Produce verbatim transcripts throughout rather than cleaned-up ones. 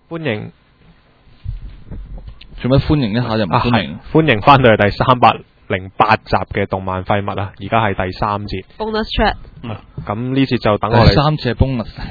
歡迎， 做咩歡迎一下就唔歡迎？ 啊、歡迎翻到嚟第三百零八集嘅動漫廢物啊！而家係第三節。 bonus track。 咁呢節就等我嚟。 第三節係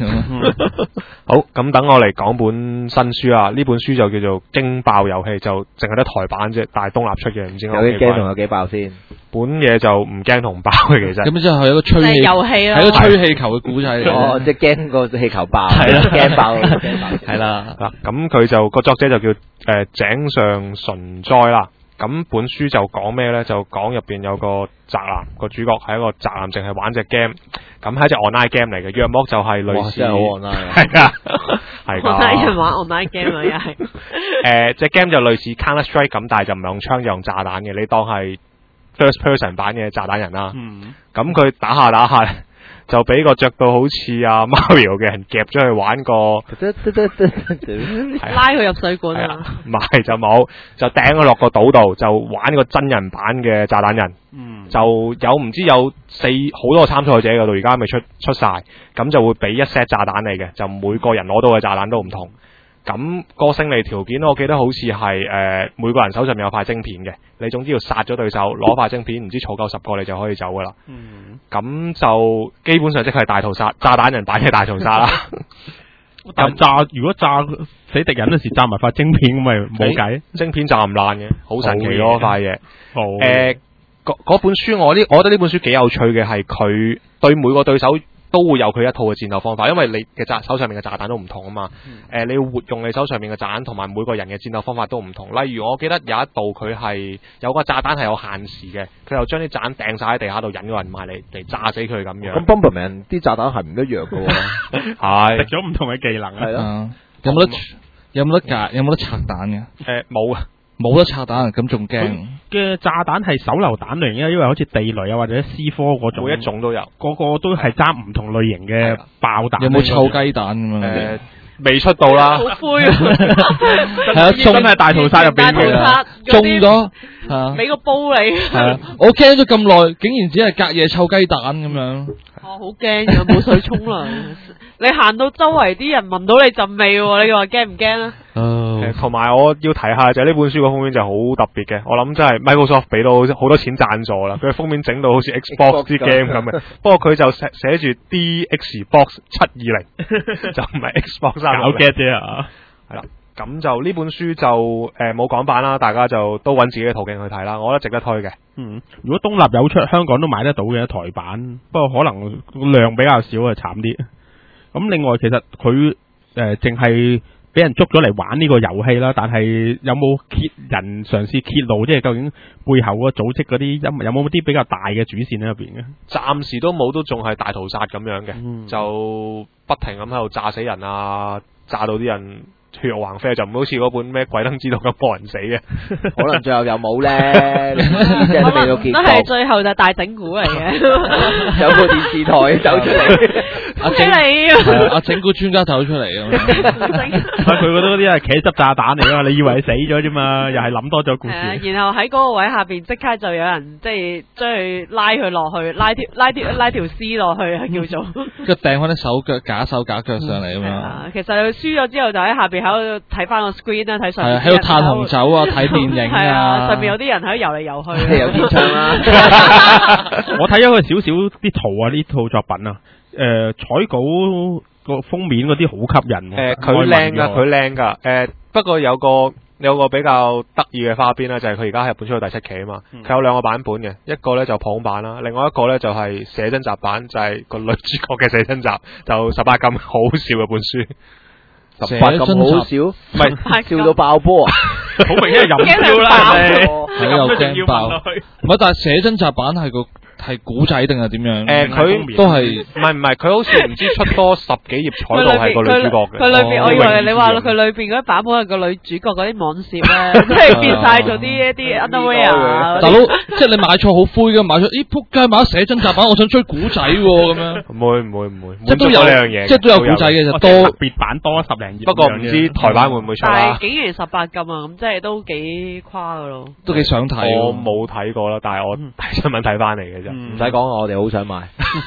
bonus。 好，咁等我嚟講本新書啊！呢本書就叫做《驚爆遊戲》，就淨係得台版啫，但係東立出嘅，唔知有幾驚同有幾爆先？ 本嘢就唔驚同爆嘅，其實。 咁即係一個吹氣遊戲啦， 係一個吹氣球嘅古仔嚟。 哦，即係驚個氣球爆， 係啦， 驚爆，驚爆， 係啦。 嗱，咁佢就個作者就叫誒、呃、井上純哉啦。咁本書就講咩咧？就講入邊有個宅男，個主角係一個宅男，淨係玩隻 game。咁係一隻 online game 嚟嘅，約莫就係類似。 哇！真係好 online。 係啊，係㗎。 online 人玩 online game 啊，又係。 誒，隻 game 就類似 Counter Strike 咁，但係就唔係用槍，就用炸彈嘅。你當係 first person 版嘅炸彈人啦。 嗯。咁佢打下打下，就俾個着到好似阿 Mario 嘅人夾咗去玩個， 拉佢入水管啊！ 唔係就冇，就掟佢落個島度，就玩個真人版嘅炸彈人。嗯，就有唔知有四好多個參賽者嘅，到而家未出出晒，咁就會俾一 set 炸彈你嘅，就每個人攞到嘅炸彈都唔同。咁個勝利條件，我記得好似係誒每個人手上面有塊晶片嘅，你總之要殺咗對手，攞塊晶片，唔知儲夠十個你就可以走噶啦。嗯，咁就基本上即係大屠殺，炸彈人版嘅大屠殺啦。 但炸如果炸死敵人嗰時炸埋塊晶片咁咪冇計， 晶片炸唔爛嘅，好神奇咯塊嘢。 好誒，嗰本書我呢，我覺得呢本書幾有趣嘅係佢對每個對手都會有佢一套嘅戰鬥方法，因為你嘅炸手上面嘅炸彈都唔同啊嘛。誒、嗯呃，你要活用你手上面嘅炸彈，同埋每個人嘅戰鬥方法都唔同。例如，我記得有一度佢係有個炸彈係有限時嘅，佢又將啲炸彈掟晒喺地下度，引個人埋嚟嚟炸死佢咁樣。 咁 Bomberman 啲炸彈係唔一樣嘅喎， 係食咗唔同嘅技能係咯。 有冇得有冇得隔有冇得拆彈嘅？ 誒冇啊。 冇得拆彈，咁仲驚嘅炸彈係手榴彈類嘅，因為好似地雷啊或者 C 科嗰種， 每一種都有， 個個都係揸唔同類型嘅爆彈。 有冇臭雞蛋咁樣？ 誒，未出到啦。 好灰啊！ 係啊， 真係大屠殺入邊嘅， 中咗係俾個煲你。 係啊，我驚咗咁耐，竟然只係隔夜臭雞蛋咁樣。 我好驚啊！冇水沖涼，你行到周圍啲人聞到你陣味喎，你話驚唔驚啊？ 同埋我要提下就係呢本書個封面就好特別嘅，我諗真係 Microsoft 俾到好多錢贊助啦，佢封面整到好似 Xbox 啲 game 咁嘅，不過佢就寫寫住 D Xbox 七二零，就唔係 Xbox 三六零。 搞 get 啫啊！ 係啦，咁就呢本書就誒冇港版啦，大家就都揾自己嘅途徑去睇啦，我覺得值得推嘅。 嗯，如果東立有出，香港都買得到嘅台版，不過可能量比較少啊，慘啲。咁另外其實佢誒淨係俾人捉咗嚟玩呢個遊戲啦，但係有冇揭人嘗試揭露，即係究竟背後個組織嗰啲有冇啲比較大嘅主線喺入邊嘅？ 暫時都冇，都仲係大屠殺咁樣嘅，嗯、就不停咁喺度炸死人啊，炸到啲人血肉橫飛，就唔好似嗰本咩鬼燈之道咁冇人死嘅。 可能最後又冇咧，即係未到結局。 都係最後就大整蠱嚟嘅， 有個電視台走出嚟， 阿整係阿整蠱專家走出嚟咁。 佢覺得嗰啲係茄汁炸彈嚟啊嘛，你以為死咗啫嘛，又係諗多咗故事。 然後喺嗰個位下邊即刻就有人即係將佢拉佢落去，拉條拉條拉條絲落去叫做。 跟住掟翻啲手腳假手假腳上嚟咁樣。 其實佢輸咗之後就喺下邊喺度睇翻個 screen 啦，睇上面喺度嘆紅酒啊，睇電影啊， 上面有啲人喺度游嚟游去， 有天窗啦。 我睇咗佢少少啲圖啊，呢套作品啊，誒彩稿個封面嗰啲好吸引。 誒佢靚噶，佢靚噶。誒不過有個有個比較得意嘅花邊咧，就係佢而家喺日本出到第七期啊嘛。佢有兩個版本嘅，一個咧就普通版啦，另外一個咧就係寫真集版，就係個女主角嘅寫真集，就十八禁好笑嘅本書。 十八咁好笑，唔係笑到爆波啊！ 好明顯係飲笑啦， 係又驚爆。唔係，但係寫真集版係個係古仔定係點樣？ 誒，佢都係唔係唔係，佢好似唔知出多十幾頁彩度係個女主角嘅。 佢裏邊，我以為你話佢裏邊嗰啲版本係個女主角嗰啲網攝咧，即係變晒做啲一啲 underwear。 大佬，即係你買錯好灰嘅，買錯咦仆街買咗寫真集版，我想追古仔咁樣。 唔會唔會唔會， 即係都有呢樣嘢， 即係都有古仔嘅就多特別版多十零頁。 不過唔知台版會唔會出啦？ 但係竟然十八禁啊，咁即係都幾誇噶咯。 都幾想睇。 我冇睇過啦，但係我睇新聞睇翻嚟嘅啫， 唔使講，我哋好想買。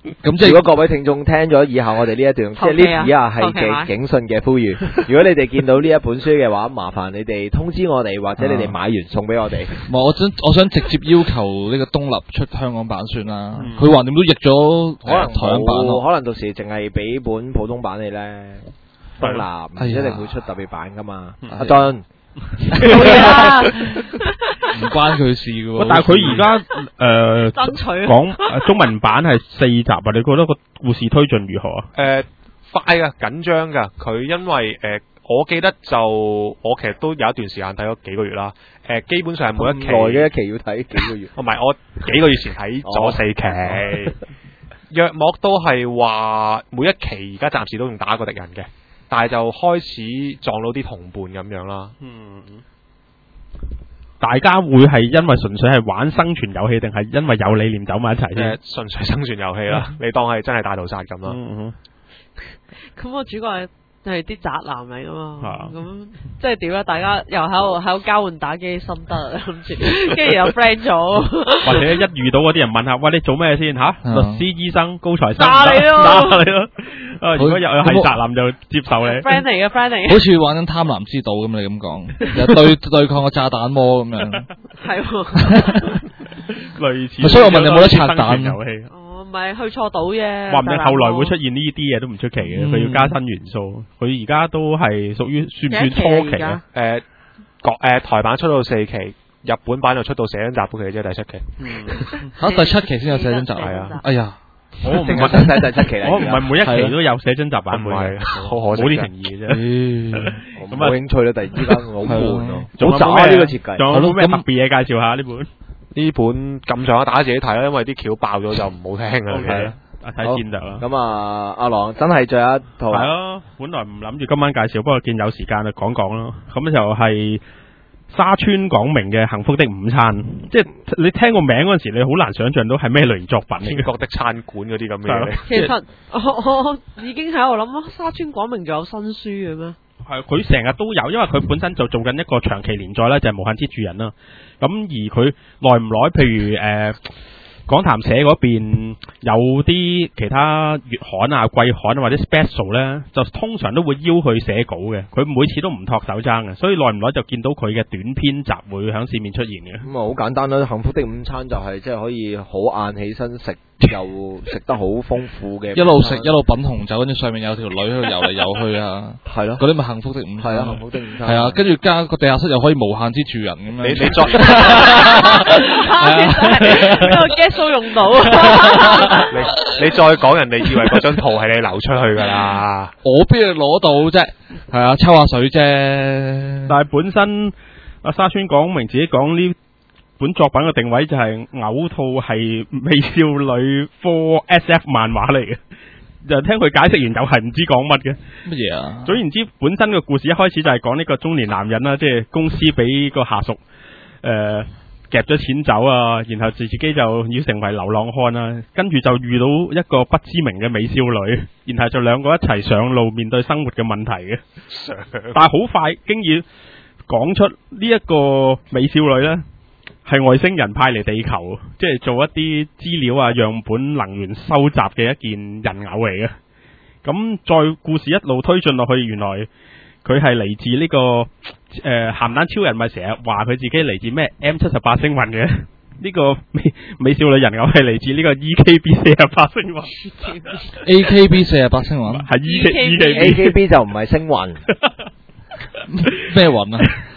咁即係如果各位聽眾聽咗以下我哋呢一段，即係呢以下係嘅警訊嘅呼籲。如果你哋見到呢一本書嘅話，麻煩你哋通知我哋，或者你哋買完送俾我哋。 唔係，我想我想直接要求呢個東立出香港版算啦。佢橫掂都譯咗可能台灣版咯。 可能到時淨係俾本普通版你咧，東立唔一定會出特別版噶嘛。阿俊。 唔關佢事嘅喎， 但係佢而家誒爭取講中文版係四集啊，你覺得個故事推進如何啊？ 誒、呃，快噶，緊張噶。佢因為誒、呃，我記得就我其實都有一段時間睇咗幾個月啦。誒、呃，基本上係每一期耐嘅一期要睇幾個月。 唔係，我幾個月前睇咗四期，約莫都係話每一期而家暫時都仲打過敵人嘅。但係就開始撞到啲同伴咁樣啦。嗯， 大家會係因為純粹係玩生存遊戲，定係因為有理念走埋一齊啫？ 誒，純粹生存遊戲啦，你當係真係大屠殺咁啦。 嗯咁個主角係係啲宅男嚟噶嘛？ 啊咁即係點啊？大家又喺度喺度交換打機心得啊，諗住，跟住又 friend 咗。 或者一遇到嗰啲人問下，喂，你做咩先吓？律師、醫生、高材生， 打你咯， 打你咯。啊，如果又係宅男就接受你。 friend 嚟嘅 friend 嚟嘅。 好似玩緊貪婪之島咁，你咁講，就對對抗個炸彈魔咁樣。 係。 類似。 所以我問你有冇得拆彈遊戲？ 哦，唔係去錯島啫。 話唔定後來會出現呢啲嘢都唔出奇嘅，佢、嗯、要加新元素。佢而家都係屬於算唔算初期啊？ 誒、呃，國、呃、誒台版出到四期，日本版就出到寫真集嗰期，即係第七期。 嗯，吓第七期先有寫真集係啊！哎呀， 我唔係睇第七期啦， 我唔係每一期都有寫真集版本嘅， 好可惜， 冇啲誠意嘅啫。 咁冇興趣啦，突然之間好悶咯， 好渣呢個設計。 仲有冇咩特別嘢介紹下呢本？ 呢本咁上下大家自己睇啦，因為啲橋爆咗就唔好聽啦。 係啊，睇戰略啦。 咁啊，阿郎真係最後一套。 係咯，本來唔諗住今晚介紹，不過見有時間就講講咯。咁就係沙川廣明嘅《幸福的午餐》，即係你聽個名嗰陣時，你好難想象到係咩類型作品嚟嘅。 天國的餐館嗰啲咁嘅嘢。 其實我我已經喺度諗咯，沙川廣明仲有新書嘅咩？ 係佢成日都有，因為佢本身就做緊一個長期連載咧，就係、是《無限之住人》啦。咁而佢耐唔耐，譬如誒、呃、講談社嗰邊有啲其他月刊啊、季刊啊或者 special 咧，就通常都會邀佢寫稿嘅。佢每次都唔托手踭嘅，所以耐唔耐就見到佢嘅短篇集會喺市面出現嘅。 咁啊，好簡單啦！幸福的午餐就係即係可以好晏起身食，又食得好豐富嘅， 一路食一路品紅酒，跟住上面有條女喺度游嚟游去啊， 係咯， 嗰啲咪幸福的午餐， 係啊，幸福的午餐， 係啊，跟住加個地下室又可以無限之住人咁樣。 你你再呢個 get show 用到， 你你再講人哋以為嗰張圖係你流出去噶啦， 我邊度攞到啫？係啊，抽下水啫。 但係本身阿沙川廣明自己講呢本作品嘅定位就係嘔吐係美少女科 S F 漫畫嚟嘅，就聽佢解釋完又係唔知講乜嘅。 乜嘢啊？ 總言之，本身嘅故事一開始就係講呢個中年男人啦，即係公司俾個下屬誒。呃夾咗錢走啊，然後自己就要成為流浪漢啊，跟住就遇到一個不知名嘅美少女，然後就兩個一齊上路面對生活嘅問題嘅。但係好快經已講出呢一個美少女呢係外星人派嚟地球，即係做一啲資料啊、樣本、能源收集嘅一件人偶嚟嘅。咁再故事一路推進落去，原來佢係嚟自呢、這個。誒，鹹蛋超人咪成日話佢自己嚟自咩 M 七十八星雲嘅？呢個美美少女人偶係嚟自呢個 E K B 四十八星雲。 A K B 四十八星雲係 E K E K A K B 就唔係星雲， 咩雲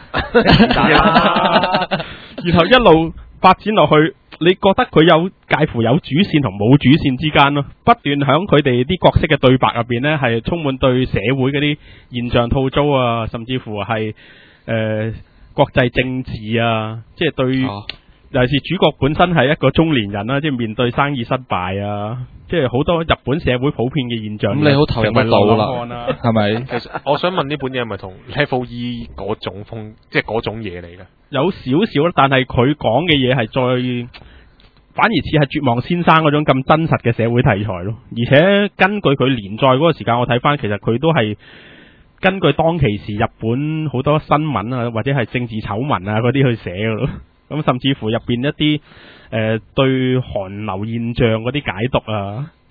啊？ 然後一路發展落去，你覺得佢有介乎有主線同冇主線之間咯，不斷響佢哋啲角色嘅對白入邊呢，係充滿對社會嗰啲現象吐槽啊，甚至乎係。誒、呃，國際政治啊，即係對，尤其是主角本身係一個中年人啦，即係面對生意失敗啊，即係好多日本社會普遍嘅現象。 咁你好投入得到啦，係咪？ 其實我想問呢本嘢係咪同 Level E 嗰種風，即係嗰種嘢嚟嘅？ 有少少，但係佢講嘅嘢係再，反而似係絕望先生嗰種咁真實嘅社會題材咯。而且根據佢連載嗰個時間，我睇翻，其實佢都係。根據當其時日本好多新聞啊，或者係政治醜聞啊嗰啲去寫嘅咯，咁甚至乎入邊一啲誒、呃、對韓流現象嗰啲解讀啊，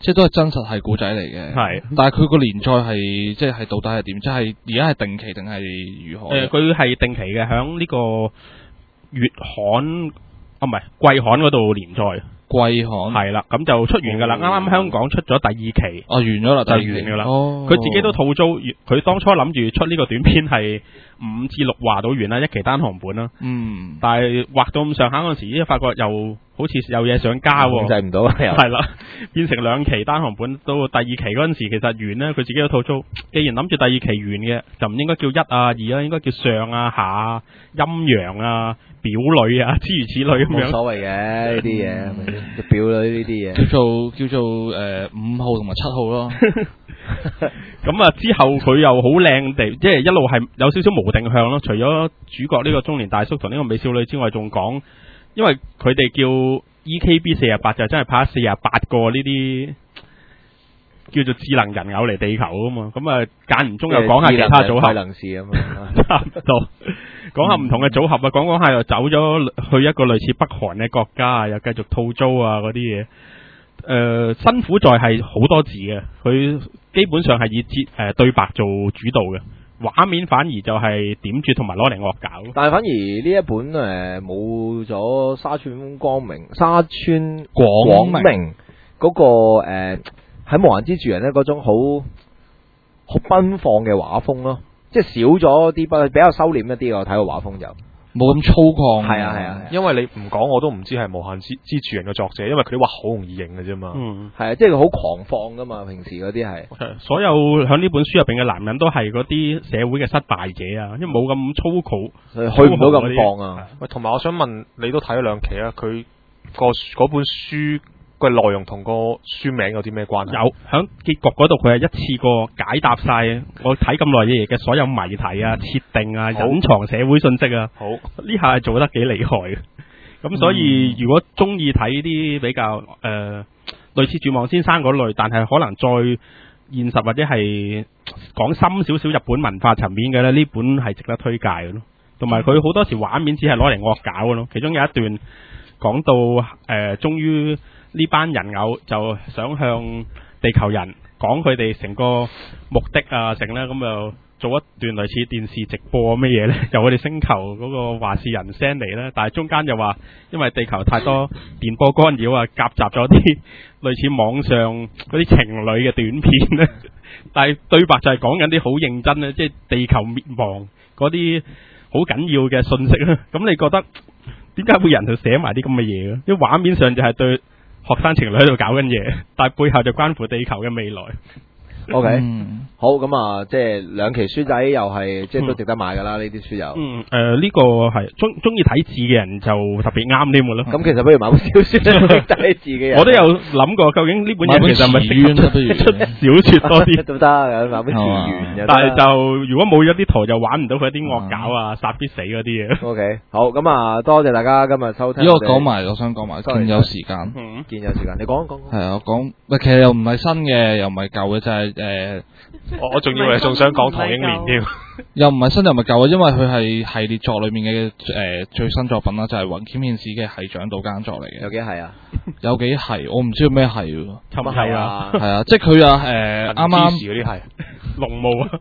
即係都係真實係古仔嚟嘅。 係， 但係佢個連載係即係到底係點？即係而家係定期定係如何？ 誒，佢係定期嘅，響呢個月刊啊，唔係季刊嗰度連載。 季刊係啦，咁就出完噶啦。啱啱、哦、香港出咗第二期， 哦，完咗啦， 就完噶啦。佢、 哦、 自己都吐槽，佢當初諗住出呢個短篇係五至六話到完啦，一期單行本啦。嗯，但係畫到咁上下嗰陣時，依家發覺又好似有嘢想加，控制唔到，係啦，變成兩期單行本。到第二期嗰陣時，其實完呢，佢自己都吐槽，既然諗住第二期完嘅，就唔應該叫一啊二啊，應該叫上啊下啊陰陽啊表裏啊諸如此類咁樣。冇所謂嘅呢啲嘢，係咪先？表裏呢啲嘢叫做叫做誒五號同埋七號咯。 咁啊之後佢又好靚地，即係一路係有少少無定向咯。除咗主角呢個中年大叔同呢個美少女之外，仲講。因為佢哋叫 E K B 四十八就真係派咗四十八個呢啲叫做智能人偶嚟地球啊嘛，咁啊間唔中又講下其他組合，能事啊嘛，差唔多講下唔同嘅組合啊，講講下又走咗去一個類似北韓嘅國家啊，又繼續套租啊嗰啲嘢，誒、呃、辛苦在係好多字嘅，佢基本上係以節誒對白做主導嘅。畫面反而就係點綴同埋攞嚟惡搞，但係反而呢一本誒冇咗沙村光明、沙村廣明嗰、那個誒喺無限之住人咧嗰種好好奔放嘅畫風咯，即係少咗啲不比較收斂一啲，我睇個畫風就冇咁粗獷。係啊係啊， 因為你唔講我都唔知係無限之之住人嘅作者，因為佢啲畫好容易認嘅啫嘛。 嗯， 係啊，即係佢好狂放噶嘛，平時嗰啲係。所有喺呢本書入邊嘅男人都係嗰啲社會嘅失敗者啊，因為冇咁粗獷，去唔到咁放啊。 喂，同埋我想問，你都睇咗兩期啊？佢個嗰本書個內容同個書名有啲咩關係？ 有，喺結局嗰度佢係一次過解答晒我睇咁耐嘢嘅所有謎題啊、設定啊、隱藏社會信息啊。好，呢下係做得幾厲害嘅。咁所以、嗯、如果中意睇啲比較誒、呃、類似《絕望先生》嗰類，但係可能再現實或者係講深少少日本文化層面嘅咧，呢本係值得推介嘅咯。同埋佢好多時畫面只係攞嚟惡搞嘅咯。其中有一段講到誒、呃，終於呢班人偶就想向地球人講佢哋成個目的啊，成咧咁就做一段類似電視直播乜嘢咧，由我哋星球嗰個話事人 send 嚟咧，但係中間又話因為地球太多電波干擾啊，夾雜咗啲類似網上嗰啲情侶嘅短片咧，但係對白就係講緊啲好認真咧，即係地球滅亡嗰啲好緊要嘅信息啦。咁你覺得點解會有人去寫埋啲咁嘅嘢嘅？因為畫面上就係對學生情侶喺度搞緊嘢，但係背後就關乎地球嘅未來。O K，嗯，好，咁啊，即係兩期書仔又係，即係都值得買噶啦，呢啲書又。嗯，誒、呃，呢、這個係中中意睇字嘅人就特別啱添嘅咯。咁、嗯、其實不如買本小說睇字嘅人。我都有諗過，究竟呢本嘢其實係咪適合出小說多啲都得，買本詞源。但係就如果冇咗啲圖，就玩唔到佢一啲惡搞啊、殺必死嗰啲嘢。O K，好，咁啊，多謝大家今日收聽。如果講埋，我想講埋，見有時間，嗯，見有時間，你講講。係啊，我講，喂，其實又唔係新嘅，又唔係舊嘅，就係、是。誒、呃，我我仲以為仲想講唐英年添，又唔係新又唔係舊啊，因為佢係系列作裏面嘅誒、呃、最新作品啦，就係雲劍憲史嘅係長島耕作嚟嘅。有幾係啊？有幾係？我唔知道咩係，差唔多係啊，係啊，即係佢啊誒，啱啱嗰啲係龍霧啊，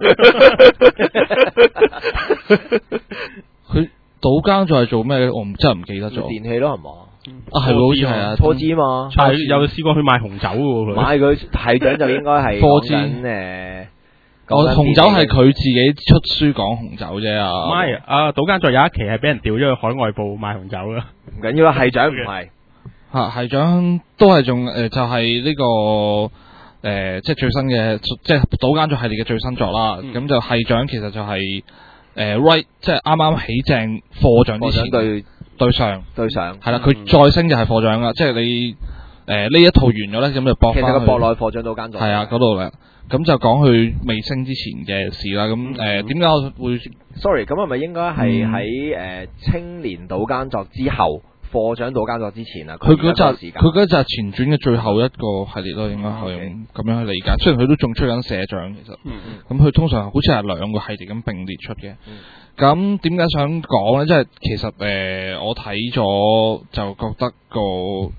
佢島耕作係做咩？我唔真係唔記得咗。電器咯係嘛？啊係好似係啊，拖枝嘛，但係又試過去賣紅酒嘅喎，買佢係長就應該係講緊誒，我紅酒係佢自己出書講紅酒啫啊，唔係啊，島耕作有一期係俾人調咗去海外部賣紅酒啦，唔緊要啦，係長唔係吓，係長都係仲誒就係、是、呢、這個誒、呃、即係最新嘅即係島耕作系列嘅最新作啦，咁、嗯、就係長其實就係、是、誒、呃、right 即係啱啱起正課長之前對。對上對上係啦，佢再升就係課長啦，即係你誒呢、呃、一套完咗咧，咁就博翻。其實個博內課長島耕作係啊嗰度啦，咁就講佢未升之前嘅事啦。咁誒點解我會 ？sorry，咁係咪應該係喺誒青年島耕作之後，課長島耕作之前啊？佢嗰集佢嗰集前傳嘅最後一個系列咯，應該可以咁樣去理解。雖然佢都仲出緊社長，其實咁佢、嗯、通常好似係兩個系列咁並列出嘅。嗯咁點解想講咧？即係其實誒、呃，我睇咗就覺得個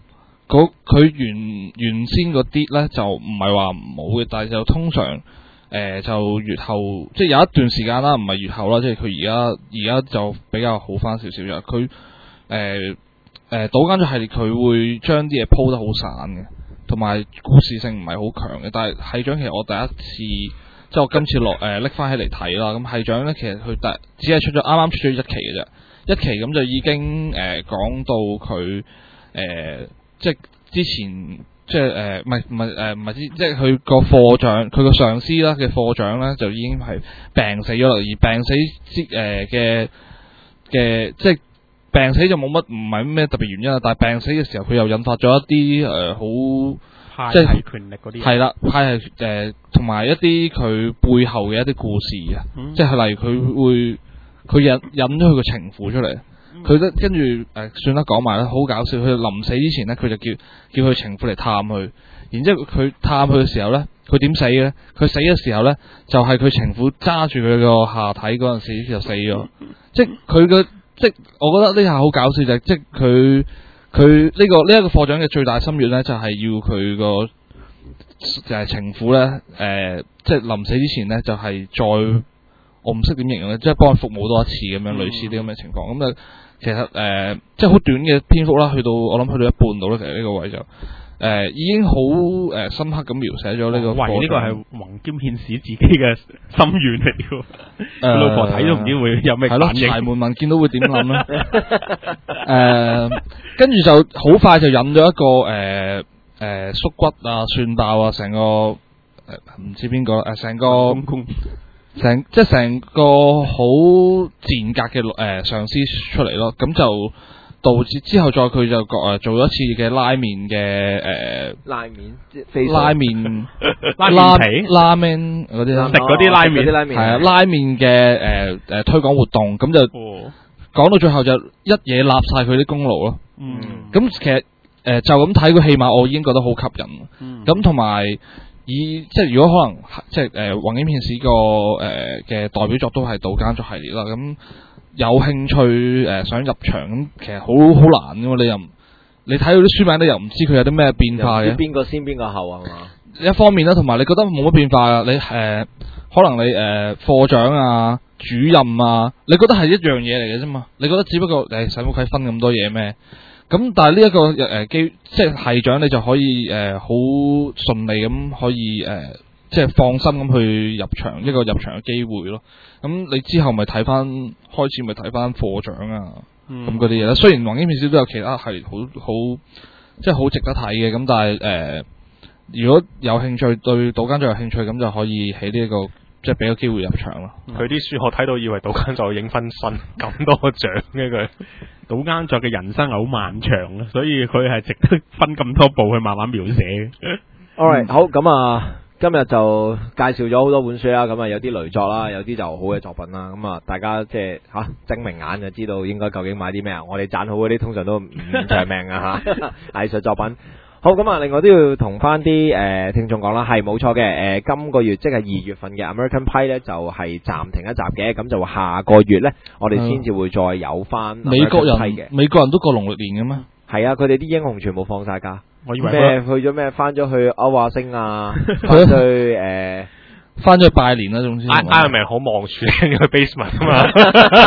佢原原先嗰啲咧就唔係話唔好嘅，但係就通常誒、呃、就越後即係有一段時間啦，唔係越後啦，即係佢而家而家就比較好翻少少嘅。佢誒誒島間作系列佢會將啲嘢鋪得好散嘅，同埋故事性唔係好強嘅。但係係長其實我第一次即係我今次落誒拎翻起嚟睇啦，咁係長咧其實佢第只係出咗啱啱出咗一期嘅啫，一期咁就已經誒、呃、講到佢誒。呃即係之前，即係誒，唔係唔係誒，唔係之，即係佢個課長，佢個上司啦嘅課長咧，就已經係病死咗啦。而病死之誒嘅嘅，即係病死就冇乜，唔係咩特別原因啊。但係病死嘅時候，佢又引發咗一啲誒好，即係權力嗰啲，係啦，派系誒，同埋一啲佢背後嘅一啲故事啊，嗯、即係例如佢會佢引引咗佢個情婦出嚟。佢都跟住誒，算啦，講埋啦，好搞笑。佢臨死之前咧，佢就叫叫佢情婦嚟探佢。然之後佢探佢嘅時候咧，佢點死嘅咧？佢死嘅時候咧，就係、是、佢情婦揸住佢個下體嗰陣時就死咗。即係佢嘅，即係我覺得呢下好搞笑就係、是，即係佢佢呢個呢一、這個課長嘅最大心願咧，就係、是、要佢個就係情婦咧，誒、呃，即係臨死之前咧，就係、是、再我唔識點形容咧，即係幫佢服務多一次咁樣，類似啲咁嘅情況咁啊。其實誒、呃，即係好短嘅篇幅啦，去到我諗去到一半度啦。其實呢個位就誒、呃、已經好誒、呃、深刻咁描寫咗呢個。喂，呢個係宏兼憲史自己嘅心願嚟嘅。佢、呃、老婆睇都唔知會有咩反應。係咯，柴門文見到會點諗咧？誒、呃，跟住就好快就引咗一個誒誒縮骨啊、蒜爆啊，成個誒唔、呃、知邊個誒，成個。公公成即係成個好賤格嘅誒、呃、上司出嚟咯，咁就導致之後再佢就誒做咗一次嘅拉麵嘅誒拉麵即係拉麵拉麵皮拉麵嗰啲食嗰啲拉麵係啊拉麵嘅誒誒推廣活動，咁就講到最後就一嘢立晒佢啲功勞咯。嗯，咁其實誒、呃、就咁睇個戲碼，我已經覺得好吸引。咁同埋。以即係如果可能即係誒宏兼憲史個誒嘅代表作都係島間作系列啦，咁有興趣誒、呃、想入場咁，其實好好難噶嘛，你又你睇到啲書名咧又唔知佢有啲咩變化嘅， 邊個先邊個後係嘛？ 一方面啦，同埋你覺得冇乜變化啊，你誒、呃、可能你誒課、呃、長啊、主任啊，你覺得係一樣嘢嚟嘅啫嘛，你覺得只不過誒使乜鬼分咁多嘢咩？咁但係呢一個誒機、呃、即係係長你就可以誒好順利咁可以誒、呃、即係放心咁去入場一個入場嘅機會咯。咁你之後咪睇翻開始咪睇翻課長啊咁嗰啲嘢啦。雖然宏兼憲史都有其他系列好好即係好值得睇嘅，咁但係誒、呃、如果有興趣對島間作有興趣，咁就可以喺呢一個即係俾個機會入場咯。 佢啲書我睇到以為島間作影分身咁多獎嘅佢。 島間作嘅人生係好漫長啊，所以佢係值得分咁多部去慢慢描寫嘅。 Alright，好咁啊，今日就介紹咗好多本書啦，咁啊有啲雷作啦，有啲就好嘅作品啦，咁啊大家即係吓睜明眼就知道應該究竟買啲咩啊。我哋讚好嗰啲通常都唔長命啊吓，藝術作品。好咁啊！另外都要同翻啲誒聽眾講啦，係冇錯嘅。誒、呃，今個月即係二月份嘅 American Pie 咧，就係、是、暫停一集嘅。咁就下個月咧，我哋先至會再有翻美國人嘅。美國人都過農曆年嘅咩？ 係啊，佢哋啲英雄全部放晒假。 我以為咩去咗咩？翻咗去歐華星啊，翻去誒。呃翻咗去拜年啦，總之。 Iron Man 好望住喺個 basement 啊嘛，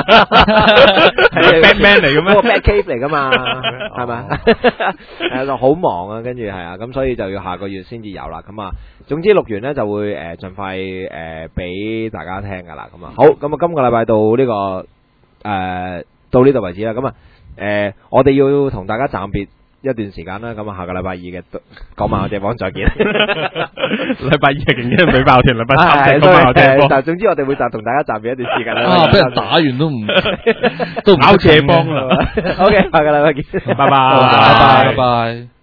係 Batman 嚟嘅咩？ 嗰個 Batcave 嚟噶嘛，係咪？係就好忙啊，跟住係啊，咁所以就要下個月先至有啦。咁啊，總之錄完咧就會誒盡快誒俾大家聽噶啦。咁啊，好，咁啊今個禮拜到呢個誒到呢度為止啦。咁啊誒，我哋要同大家暫別一段時間啦，咁啊下個禮拜二嘅講埋我哋幫再見。 禮拜二係勁啲，俾爆團，禮拜三講埋我哋幫。 但係總之我哋會就同大家暫別一段時間啦。 啊，俾人打完都唔都唔咬謝幫啦。 OK，下個禮拜見， 拜拜， 拜拜，拜拜。